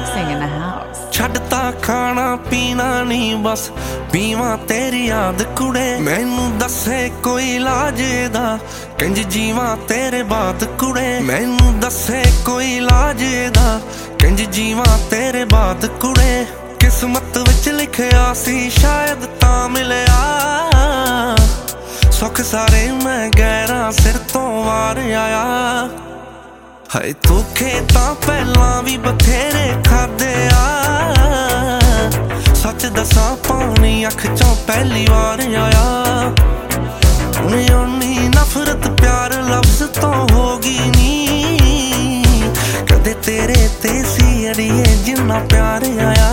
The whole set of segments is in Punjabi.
Mixing in the house. ਛੱਡਤਾ ਖਾਣਾ ਪੀਣਾ ਨਹੀਂ ਬਸ ਪੀਵਾਂ ਤੇਰੀ ਯਾਦ ਕੁੜੇ ਮੈਨੂੰ ਦੱਸੇ ਕੋਈ ਇਲਾਜ ਦਾ ਕਿੰਜ ਜੀਵਾਂ ਤੇਰੇ ਬਾਤ ਕੁੜੇ ਮੈਨੂੰ ਦੱਸੇ ਕੋਈ ਇਲਾਜ ਦਾ ਕਿੰਜ ਜੀਵਾਂ ਤੇਰੇ ਬਾਤ ਕੁੜੇ ਕਿਸਮਤ ਵਿੱਚ ਲਿਖਿਆ ਸੀ ਸ਼ਾਇਦ ਤਾਂ ਮਿਲਿਆ ਸੁੱਖ ਸਾਰੇ ਮੈਂ ਗੈਰਾਂ ਸਿਰ ਤੋਂ ਵਾਰ ਆਇਆ ਹਾਏ ਧੋਖੇ ਤਾਂ ਪਹਿਲਾਂ ਵੀ ਬਥੇਰੇ ਖਾਦੇ ਆ ਸੱਚ ਦੱਸਾਂ ਪਾਣੀ ਅੱਖ ਚੋਂ ਪਹਿਲੀ ਵਾਰ ਆਇਆ ਉਨੀ ਨਫ਼ਰਤ ਪਿਆਰ ਲਫ਼ਜ਼ ਤੋਂ ਹੋ ਗਈ ਨੀ ਕਦੇ ਤੇਰੇ ਤੇ ਸੀ ਅੜੀਏ ਜਿੰਨਾ ਪਿਆਰ ਆਇਆ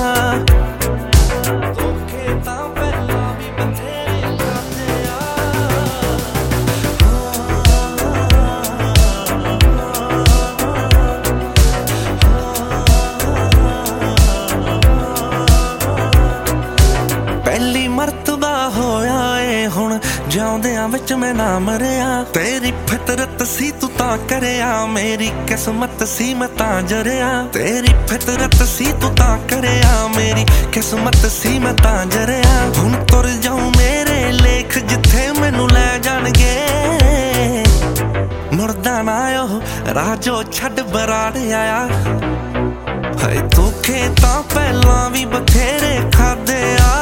ਪਹਿਲੀ ਮਰਤਬਾ ਹੋਇਆ ਏ ਹੁਣ ਜਿਉਂਦਿਆਂ ਵਿੱਚ ਮੈਂ ਨਾ ਮਰਿਆ ਤੇਰੀ ਫਿਤਰਤ ਸੀ ਤੂੰ ਤਾਂ ਕਰਿਆ ਮੇਰੀ ਕਿਸਮਤ ਸੀ ਮੈਂ ਤਾਂ ਜਰਿਆ ਤੇਰੀ ਫਿਤਰਤ ਸੀ ਤੂੰ ਤਾਂ ਕਰਿਆ ਮੇਰੀ ਕਿਸਮਤ ਸੀ ਮੈਂ ਤਾਂ ਜਰਿਆ ਹੁਣ ਤੁਰ ਜਾਊਂ ਮੇਰੇ ਲੇਖ ਜਿੱਥੇ ਮੈਨੂੰ ਲੈ ਜਾਣਗੇ ਮੁਰਦਾ ਨਾ ਉਹ ਰਾਜੋ ਛੱਡ ਬਰਾੜ ਆਇਆ ਹਾਏ ਧੋਖੇ ਤਾਂ ਪਹਿਲਾਂ ਵੀ ਬਥੇਰੇ ਖਾਦੇ ਆ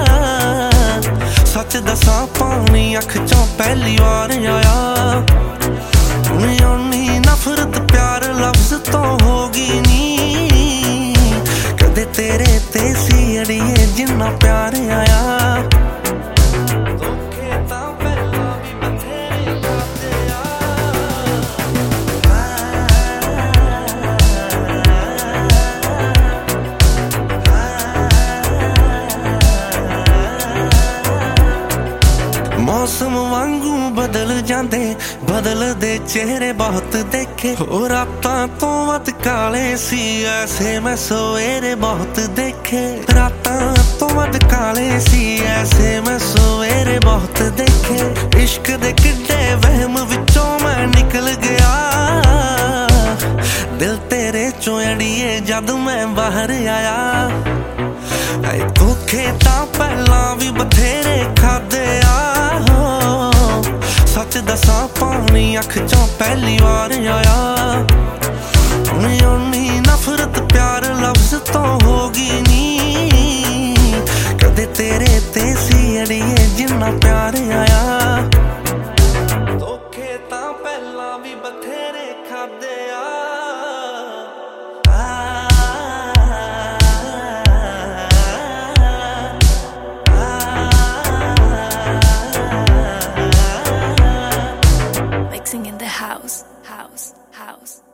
ਸੱਚ ਦੱਸਾਂ ਪਾਣੀ ਅੱਖ ਚੋਂ ਪਹਿਲੀ ਵਾਰ ਆਇਆ ਉਨੀ ਨਫ਼ਰਤ ਪਿਆਰ ਲਫ਼ਜ਼ ਤੋਂ ਹੋ ਗਈ ਨੀ ਕਦੇ ਤੇਰੇ ਤੇ ਸੀ ਅੜੀਏ ਜਿੰਨਾ ਪਿਆਰ ਆਇਆ ਮੌਸਮ ਵਾਂਗੂ ਬਦਲ ਜਾਂਦੇ ਬਦਲਦੇ ਚਿਹਰੇ ਬਹੁਤ ਦੇਖੇ ਉਹ ਰਾਤਾਂ ਤੋਂ ਵੱਧ ਕਾਲੇ ਸੀ ਐਸੇ ਮੈਂ ਸਵੇਰੇ ਬਹੁਤ ਦੇਖੇ ਰਾਤਾਂ ਤੋਂ ਵੱਧ ਕਾਲੇ ਸੀ ਐਸੇ ਮੈਂ ਸਵੇਰੇ ਬਹੁਤ ਦੇਖੇ ਇਸ਼ਕ ਦੇ ਕਿੱਡੇ ਵਹਿਮ ਵਿੱਚੋਂ ਮੈਂ ਨਿਕਲ ਗਿਆ ਦਿਲ ਤੇਰੇ ਚੋਂ ਅੜੀਏ ਜਦ ਮੈਂ ਬਾਹਰ ਆਇਆ ਹਾਏ ਧੋਖੇ ਤਾਂ ਪਹਿਲਾਂ ਵੀ ਬਥੇਰੇ ਖਾਦੇ ਆ ਸੱਚ ਦੱਸਾਂ ਪਾਣੀ ਅੱਖ ਚੋਂ ਪਹਿਲੀ ਵਾਰ ਆਇਆ ਉਨੀ ਨਫ਼ਰਤ ਪਿਆਰ ਲਫ਼ਜ਼ ਤੋਂ ਹੋ ਗਈ ਨੀ ਕਦੇ ਤੇਰੇ ਤੇ ਸੀ ਅੜੀਏ ਜਿੰਨਾ ਪਿਆਰ ਆਇਆ ਧੋਖੇ ਤਾਂ ਪਹਿਲਾਂ ਵੀ ਬਥੇਰੇ ਖਾਦੇ ਆ Mixing in the house.